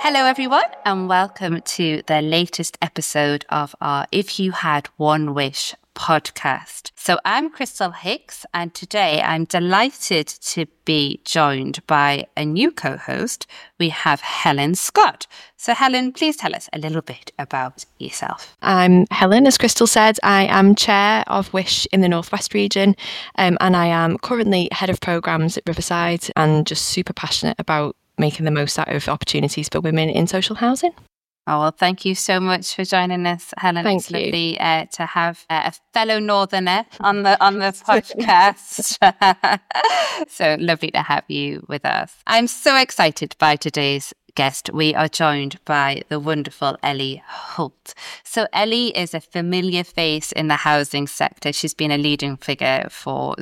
Hello everyone and welcome to the latest episode of our If You Had One Wish podcast. So I'm Crystal Hicks and today I'm delighted to be joined by a new co-host. We have Helen Scott. So Helen, please tell us a little bit about yourself. I'm Helen, as Crystal said. I am Chair of Wish in the North West region and I am currently Head of Programmes at Riverside and just super passionate about making the most out of opportunities for women in social housing. Oh, well, thank you so much for joining us, Helen. Thank you. Lovely to have a fellow Northerner on the podcast. So lovely to have you with us. I'm so excited by today's guest. We are joined by the wonderful Ellie Holt. So Ellie is a familiar face in the housing sector. She's been a leading figure for,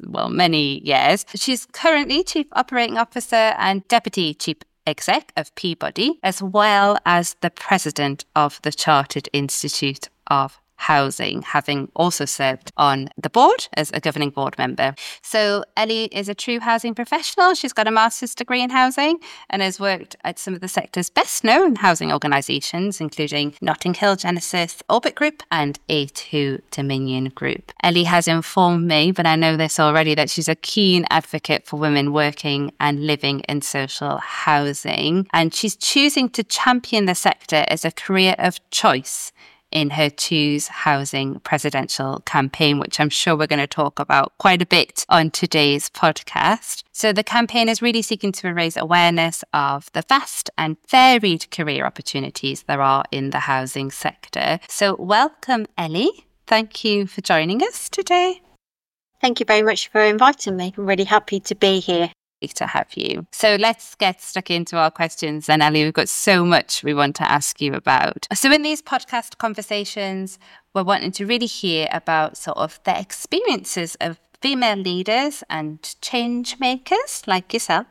many years. She's currently Chief Operating Officer and Deputy Chief Exec of Peabody, as well as the President of the Chartered Institute of Housing, having also served on the board as a governing board member. So Ellie is a true housing professional. She's got a master's degree in housing and has worked at some of the sector's best known housing organisations, including Notting Hill Genesis, Orbit Group and A2 Dominion Group. Ellie has informed me, but I know this already, that she's a keen advocate for women working and living in social housing, and she's choosing to champion the sector as a career of choice in her Choose Housing presidential campaign, which I'm sure we're going to talk about quite a bit on today's podcast. So the campaign is really seeking to raise awareness of the vast and varied career opportunities there are in the housing sector. So welcome, Ellie. Thank you for joining us today. Thank you very much for inviting me. I'm really happy to be here. To have you. So let's get stuck into our questions then, Ellie. We've got so much we want to ask you about. So in these podcast conversations, we're wanting to really hear about sort of the experiences of female leaders and change makers like yourself.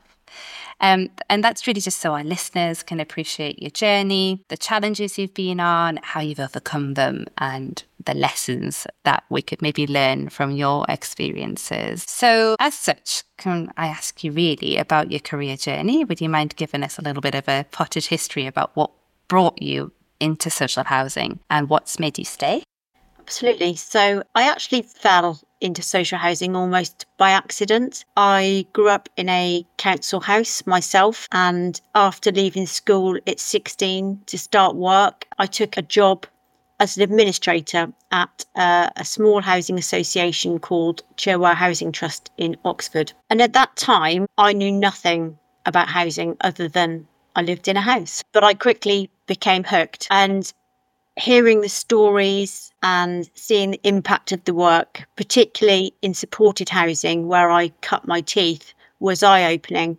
And that's really just so our listeners can appreciate your journey, the challenges you've been on, how you've overcome them, and the lessons that we could maybe learn from your experiences. So as such, can I ask you really about your career journey? Would you mind giving us a little bit of a potted history about what brought you into social housing and what's made you stay? Absolutely. So I actually fell into social housing almost by accident. I grew up in a council house myself, and after leaving school at 16 to start work, I took a job as an administrator at a small housing association called Cherwell Housing Trust in Oxford. And at that time, I knew nothing about housing other than I lived in a house. But I quickly became hooked, and hearing the stories and seeing the impact of the work, particularly in supported housing where I cut my teeth, was eye-opening.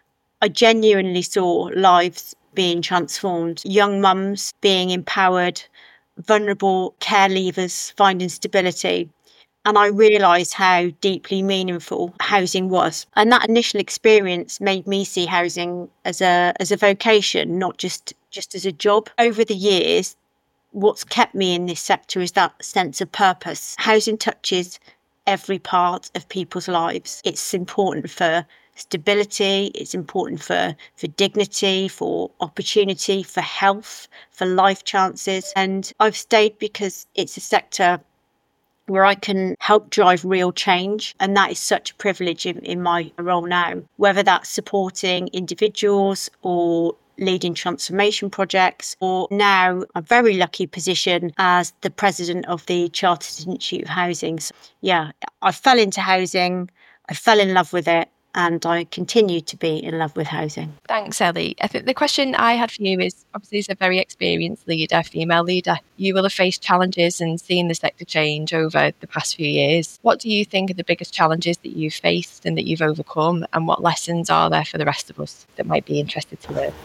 I genuinely saw lives being transformed, young mums being empowered, vulnerable care leavers finding stability. And I realised how deeply meaningful housing was. And that initial experience made me see housing as a vocation, not just as a job. Over the years, what's kept me in this sector is that sense of purpose. Housing touches every part of people's lives. It's important for stability, it's important for dignity, for opportunity, for health, for life chances. And I've stayed because it's a sector where I can help drive real change. And that is such a privilege in my role now, whether that's supporting individuals or leading transformation projects, or now a very lucky position as the president of the Chartered Institute of Housing. So, yeah, I fell into housing, I fell in love with it, and I continue to be in love with housing. Thanks, Ellie. I think the question I had for you is, obviously as a very experienced leader, female leader, you will have faced challenges and seen the sector change over the past few years. What do you think are the biggest challenges that you've faced and that you've overcome, and what lessons are there for the rest of us that might be interested to learn?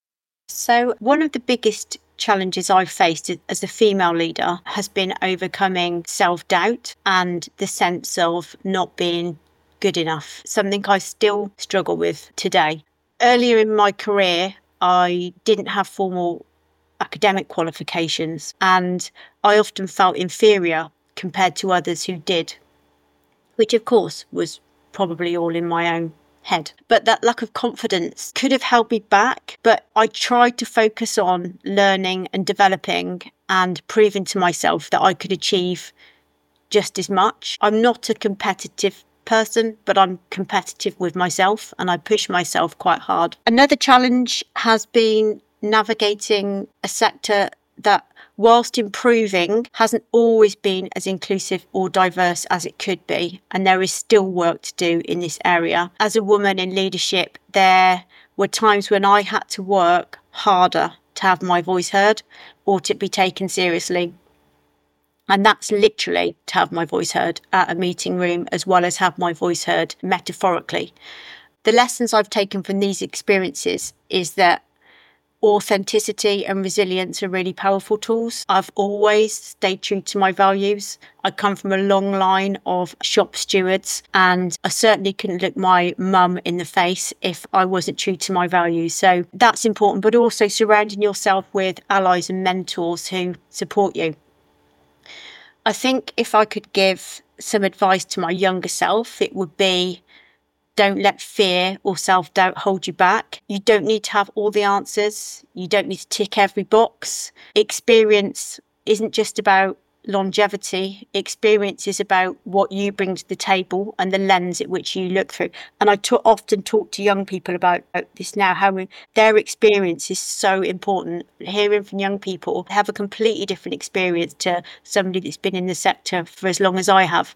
So one of the biggest challenges I've faced as a female leader has been overcoming self-doubt and the sense of not being good enough, something I still struggle with today. Earlier in my career, I didn't have formal academic qualifications, and I often felt inferior compared to others who did, which of course was probably all in my own head. But that lack of confidence could have held me back. But I tried to focus on learning and developing and proving to myself that I could achieve just as much. I'm not a competitive person, but I'm competitive with myself and I push myself quite hard. Another challenge has been navigating a sector that, whilst improving, hasn't always been as inclusive or diverse as it could be. And there is still work to do in this area. As a woman in leadership, there were times when I had to work harder to have my voice heard or to be taken seriously. And that's literally to have my voice heard at a meeting room, as well as have my voice heard metaphorically. The lessons I've taken from these experiences is that authenticity and resilience are really powerful tools. I've always stayed true to my values. I come from a long line of shop stewards, and I certainly couldn't look my mum in the face if I wasn't true to my values. So that's important, but also surrounding yourself with allies and mentors who support you. I think if I could give some advice to my younger self, it would be, don't let fear or self-doubt hold you back. You don't need to have all the answers. You don't need to tick every box. Experience isn't just about longevity. Experience is about what you bring to the table and the lens at which you look through. And I often talk to young people about this now, how their experience is so important. Hearing from young people have a completely different experience to somebody that's been in the sector for as long as I have.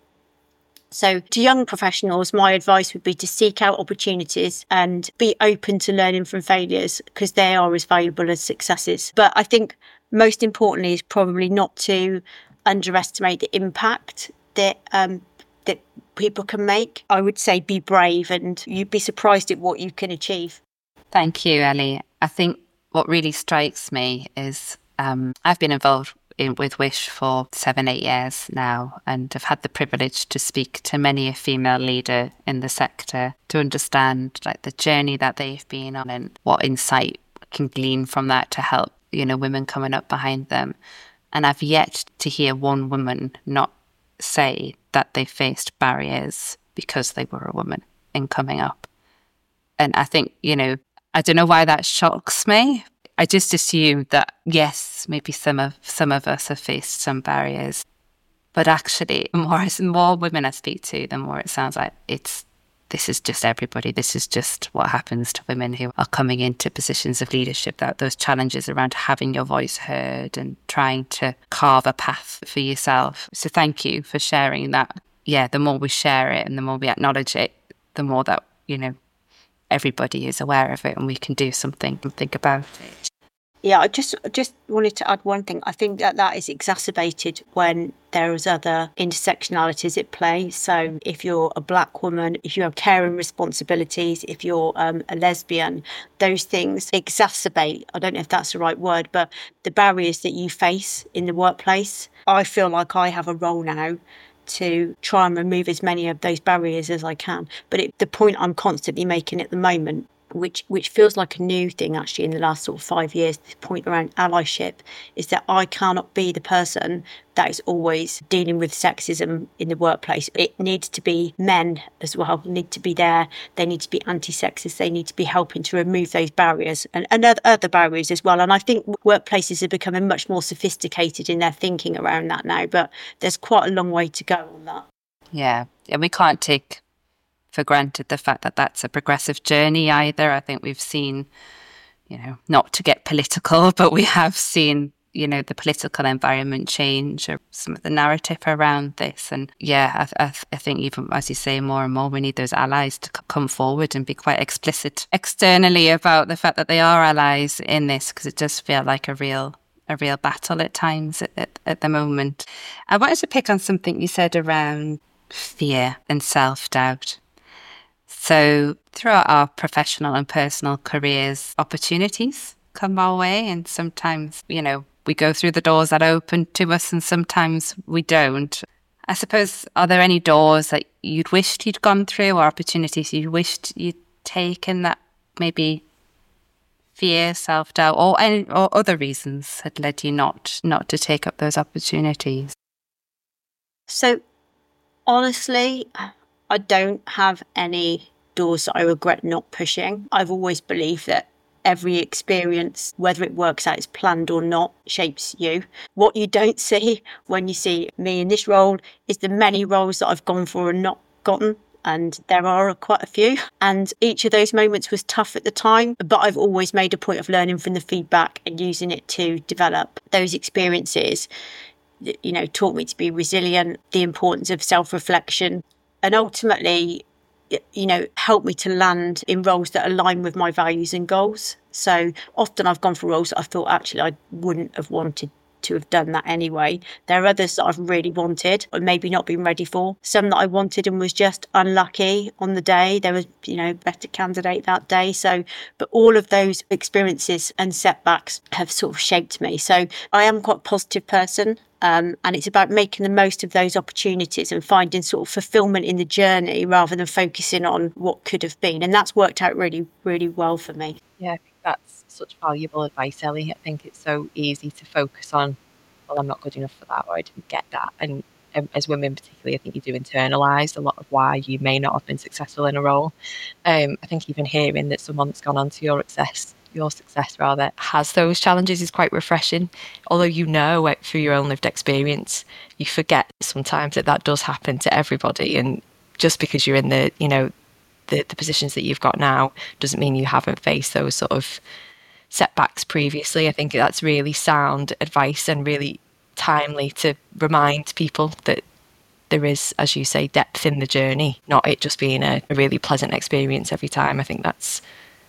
So to young professionals, my advice would be to seek out opportunities and be open to learning from failures, because they are as valuable as successes. But I think most importantly is probably not to underestimate the impact that people can make. I would say be brave, and you'd be surprised at what you can achieve. Thank you, Ellie. I think what really strikes me is I've been involved with Wish for 7-8 years now, and I've had the privilege to speak to many a female leader in the sector to understand like the journey that they've been on and what insight can glean from that to help, women coming up behind them. And I've yet to hear one woman not say that they faced barriers because they were a woman in coming up. And I think, I don't know why that shocks me. I just assume that, yes, maybe some of us have faced some barriers. But actually, the more women I speak to, the more it sounds like this is just everybody. This is just what happens to women who are coming into positions of leadership, that those challenges around having your voice heard and trying to carve a path for yourself. So thank you for sharing that. Yeah, the more we share it and the more we acknowledge it, the more that, everybody is aware of it and we can do something and think about it. Yeah, I just wanted to add one thing. I think that is exacerbated when there is other intersectionalities at play. So if you're a Black woman, if you have caring responsibilities, if you're a lesbian, those things exacerbate, I don't know if that's the right word, but the barriers that you face in the workplace. I feel like I have a role now to try and remove as many of those barriers as I can. But the point I'm constantly making at the moment, which feels like a new thing actually in the last sort of 5 years, this point around allyship, is that I cannot be the person that is always dealing with sexism in the workplace. It needs to be men as well, need to be there. They need to be anti-sexist. They need to be helping to remove those barriers and other barriers as well. And I think workplaces are becoming much more sophisticated in their thinking around that now, but there's quite a long way to go on that. Yeah, and we can't take for granted the fact that that's a progressive journey either. I think we've seen, not to get political, but we have seen, the political environment change or some of the narrative around this. And yeah, I think even as you say, more and more, we need those allies to come forward and be quite explicit externally about the fact that they are allies in this, because it does feel like a real battle at times at the moment. I wanted to pick on something you said around fear and self-doubt. So throughout our professional and personal careers, opportunities come our way, and sometimes, we go through the doors that open to us and sometimes we don't. I suppose, are there any doors that you'd wished you'd gone through or opportunities you wished you'd taken that maybe fear, self-doubt or other reasons had led you not to take up those opportunities? So honestly, I don't have any doors that I regret not pushing. I've always believed that every experience, whether it works out as planned or not, shapes you. What you don't see when you see me in this role is the many roles that I've gone for and not gotten. And there are quite a few. And each of those moments was tough at the time, but I've always made a point of learning from the feedback and using it to develop those experiences. Taught me to be resilient, the importance of self-reflection, and ultimately help me to land in roles that align with my values and goals. So often I've gone for roles that I thought actually I wouldn't have wanted to have done that anyway. There are others that I've really wanted but maybe not been ready for. Some that I wanted and was just unlucky on the day. There was, better candidate that day. But all of those experiences and setbacks have sort of shaped me. So I am quite a positive person. And it's about making the most of those opportunities and finding sort of fulfillment in the journey rather than focusing on what could have been. And that's worked out really, really well for me. Yeah, I think that's such valuable advice, Ellie. I think it's so easy to focus on, well, I'm not good enough for that, or I didn't get that. And as women particularly, I think you do internalise a lot of why you may not have been successful in a role. I think even hearing that someone's gone on to your success rather, has those challenges is quite refreshing. Although through your own lived experience, you forget sometimes that does happen to everybody. And just because you're in the positions that you've got now doesn't mean you haven't faced those sort of setbacks previously. I think that's really sound advice and really timely to remind people that there is, as you say, depth in the journey, not it just being a really pleasant experience every time. I think that's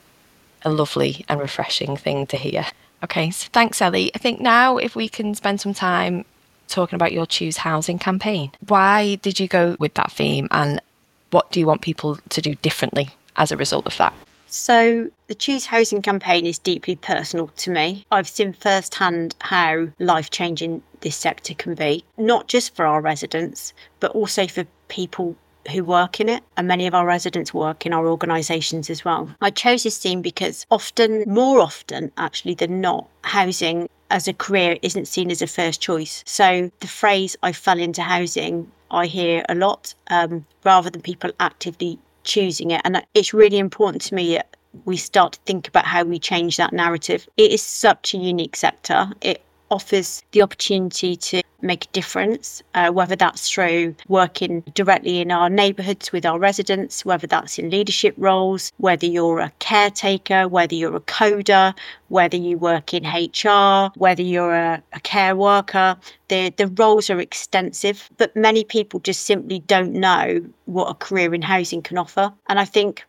a lovely and refreshing thing to hear. Okay, so thanks, Ellie. I think now if we can spend some time talking about your Choose Housing campaign. Why did you go with that theme, and what do you want people to do differently as a result of that? So the Choose Housing campaign is deeply personal to me. I've seen firsthand how life-changing this sector can be, not just for our residents, but also for people who work in it, and many of our residents work in our organisations as well. I chose this theme because more often actually than not, housing as a career isn't seen as a first choice. So the phrase "I fell into housing" I hear a lot, rather than people actively choosing it. And it's really important to me that we start to think about how we change that narrative. It is such a unique sector. It offers the opportunity to make a difference, whether that's through working directly in our neighbourhoods with our residents, whether that's in leadership roles, whether you're a caretaker, whether you're a coder, whether you work in HR, whether you're a care worker. The roles are extensive, but many people just simply don't know what a career in housing can offer. And I think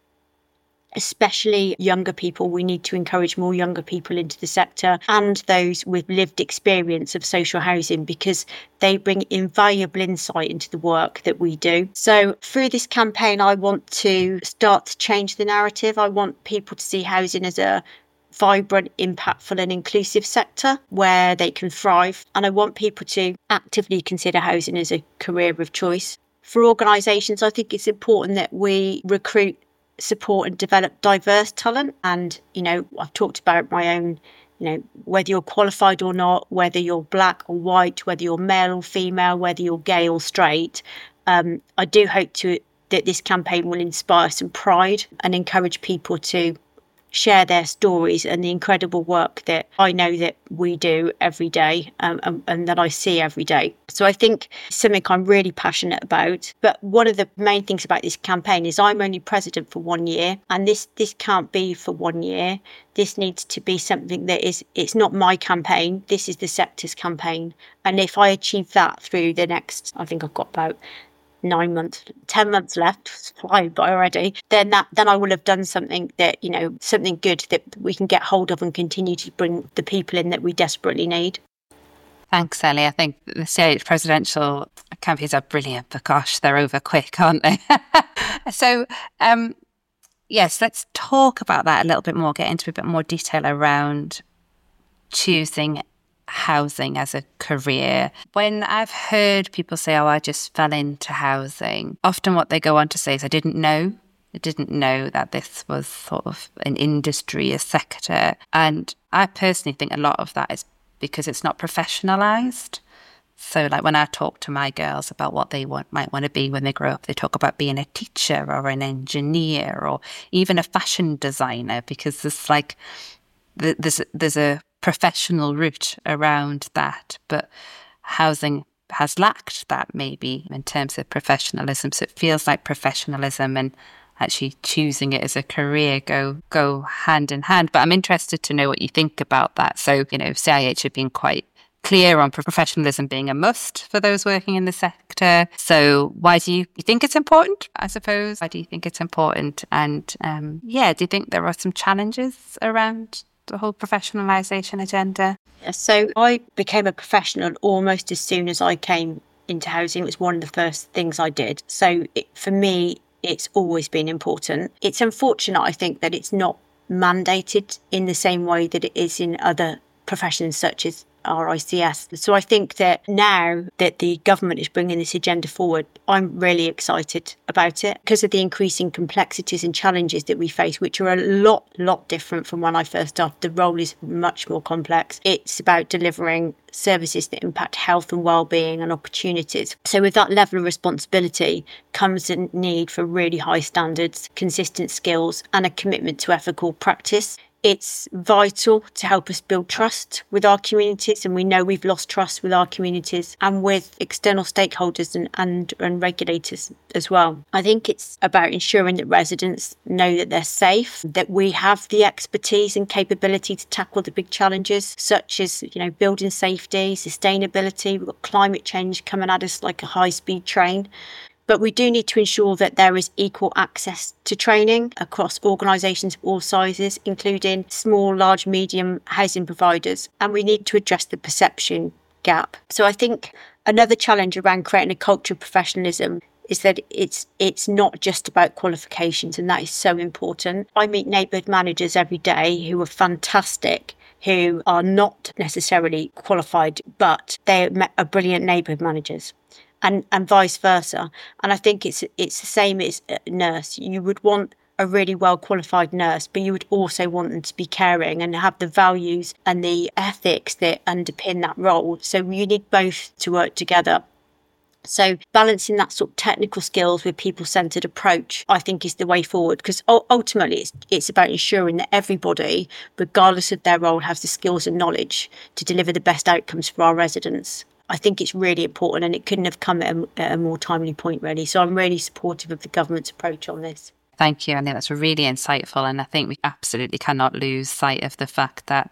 especially younger people, we need to encourage more younger people into the sector and those with lived experience of social housing, because they bring invaluable insight into the work that we do. So through this campaign, I want to start to change the narrative. I want people to see housing as a vibrant, impactful and inclusive sector where they can thrive. And I want people to actively consider housing as a career of choice. For organisations, I think it's important that we recruit, support and develop diverse talent. And, I've talked about my own, whether you're qualified or not, whether you're black or white, whether you're male or female, whether you're gay or straight. I do hope that this campaign will inspire some pride and encourage people to share their stories and the incredible work that I know that we do every day, and that I see every day. So I think it's something I'm really passionate about. But one of the main things about this campaign is I'm only president for 1 year, and this can't be for 1 year. This needs to be something that it's not my campaign. This is the sector's campaign. And if I achieve that through the next, I think I've got about 10 months left, it's flying by already, then I will have done something that, something good that we can get hold of and continue to bring the people in that we desperately need. Thanks, Ellie. I think the CIH presidential campaigns are brilliant, but gosh, they're over quick, aren't they? So, yes, let's talk about that a little bit more, get into a bit more detail around choosing housing as a career. When I've heard people say, I just fell into housing, often what they go on to say is, I didn't know that this was sort of an industry, a sector. And I personally think a lot of that is because it's not professionalised. So like when I talk to my girls about what they might want to be when they grow up, they talk about being a teacher or an engineer or even a fashion designer, because there's a professional route around that. But housing has lacked that maybe in terms of professionalism. So it feels like professionalism and actually choosing it as a career go hand in hand. But I'm interested to know what you think about that. So, CIH have been quite clear on professionalism being a must for those working in the sector. So why do you think it's important, I suppose? Why do you think it's important? And do you think there are some challenges around the whole professionalisation agenda? So I became a professional almost as soon as I came into housing. It was one of the first things I did. So for me, it's always been important. It's unfortunate, I think, that it's not mandated in the same way that it is in other professions such as RICS. So I think that now that the government is bringing this agenda forward, I'm really excited about it because of the increasing complexities and challenges that we face, which are a lot different from when I first started. The role is much more complex. It's about delivering services that impact health and well-being and opportunities. So with that level of responsibility comes a need for really high standards, consistent skills, and a commitment to ethical practice. It's vital to help us build trust with our communities, and we know we've lost trust with our communities and with external stakeholders and regulators as well. I think it's about ensuring that residents know that they're safe, that we have the expertise and capability to tackle the big challenges such as, building safety, sustainability. We've got climate change coming at us like a high-speed train. But we do need to ensure that there is equal access to training across organisations of all sizes, including small, large, medium housing providers. And we need to address the perception gap. So I think another challenge around creating a culture of professionalism is that it's not just about qualifications, and that is so important. I meet neighbourhood managers every day who are fantastic, who are not necessarily qualified, but they are brilliant neighbourhood managers. And vice versa. And I think it's the same as a nurse. You would want a really well qualified nurse, but you would also want them to be caring and have the values and the ethics that underpin that role. So you need both to work together. So balancing that sort of technical skills with people-centred approach, I think, is the way forward, because ultimately it's about ensuring that everybody, regardless of their role, has the skills and knowledge to deliver the best outcomes for our residents. I think it's really important, and it couldn't have come at a more timely point, really. So I'm really supportive of the government's approach on this. Thank you. I think that's really insightful. And I think we absolutely cannot lose sight of the fact that,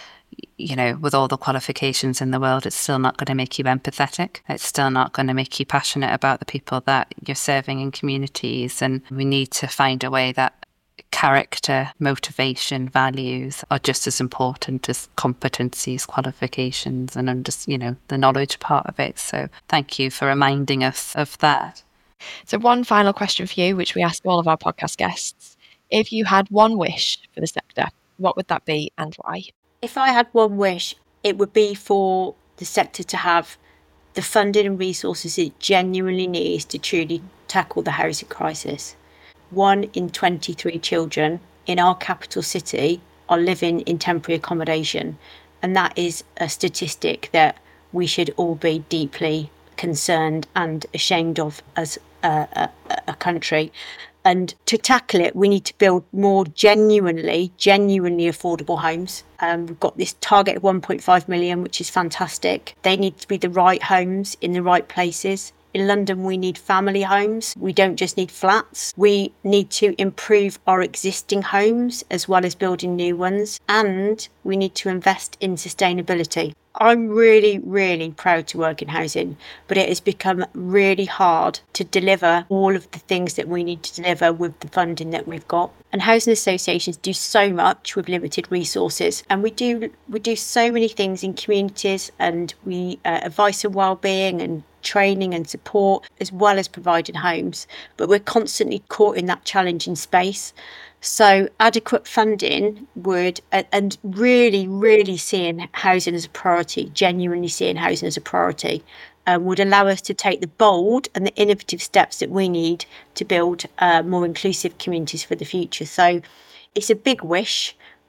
with all the qualifications in the world, it's still not going to make you empathetic. It's still not going to make you passionate about the people that you're serving in communities. And we need to find a way that character, motivation, values are just as important as competencies, qualifications, and just, the knowledge part of it. So thank you for reminding us of that. So one final question for you, which we ask all of our podcast guests. If you had one wish for the sector, what would that be and why? If I had one wish, it would be for the sector to have the funding and resources it genuinely needs to truly tackle the housing crisis. 1 in 23 children in our capital city are living in temporary accommodation. And that is a statistic that we should all be deeply concerned and ashamed of as a country. And to tackle it, we need to build more genuinely affordable homes. We've got this target of 1.5 million, which is fantastic. They need to be the right homes in the right places. In London, we need family homes. We don't just need flats. We need to improve our existing homes as well as building new ones. And we need to invest in sustainability. I'm really, really proud to work in housing, but it has become really hard to deliver all of the things that we need to deliver with the funding that we've got. And housing associations do so much with limited resources, and we do so many things in communities, and we advice and wellbeing and training and support, as well as providing homes, but we're constantly caught in that challenging space. So adequate funding would, and really seeing housing as a priority, genuinely seeing housing as a priority, would allow us to take the bold and the innovative steps that we need to build more inclusive communities for the future. So it's a big wish, but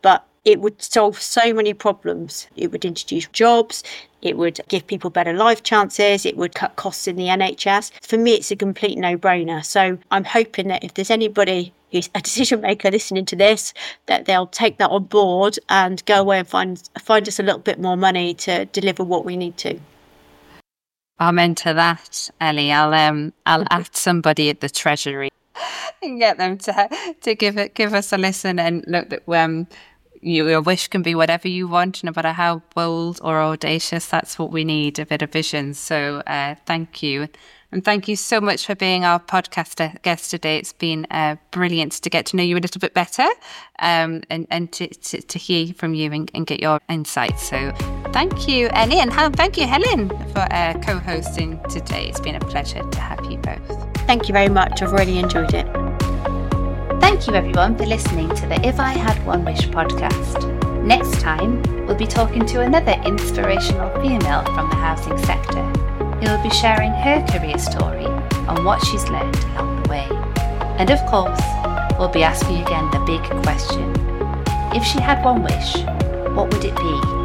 it would solve so many problems. It would introduce jobs. It would give people better life chances. It would cut costs in the NHS. For me, it's a complete no-brainer. So I'm hoping that if there's anybody who's a decision maker listening to this, that they'll take that on board and go away and find us a little bit more money to deliver what we need to. Amen to that, Ellie. I'll add somebody at the Treasury and get them to give us a listen. And look, that your wish can be whatever you want, no matter how bold or audacious. That's what we need, a bit of vision. So thank you. And thank you so much for being our podcast guest today. It's been brilliant to get to know you a little bit better and to hear from you and get your insights. So thank you, Ellie, and thank you, Helen, for co-hosting today. It's been a pleasure to have you both. Thank you very much. I've really enjoyed it. Thank you, everyone, for listening to the If I Had One Wish podcast. Next time, we'll be talking to another inspirational female from the housing sector, who will be sharing her career story and what she's learned along the way. And of course, we'll be asking again the big question. If she had one wish, what would it be?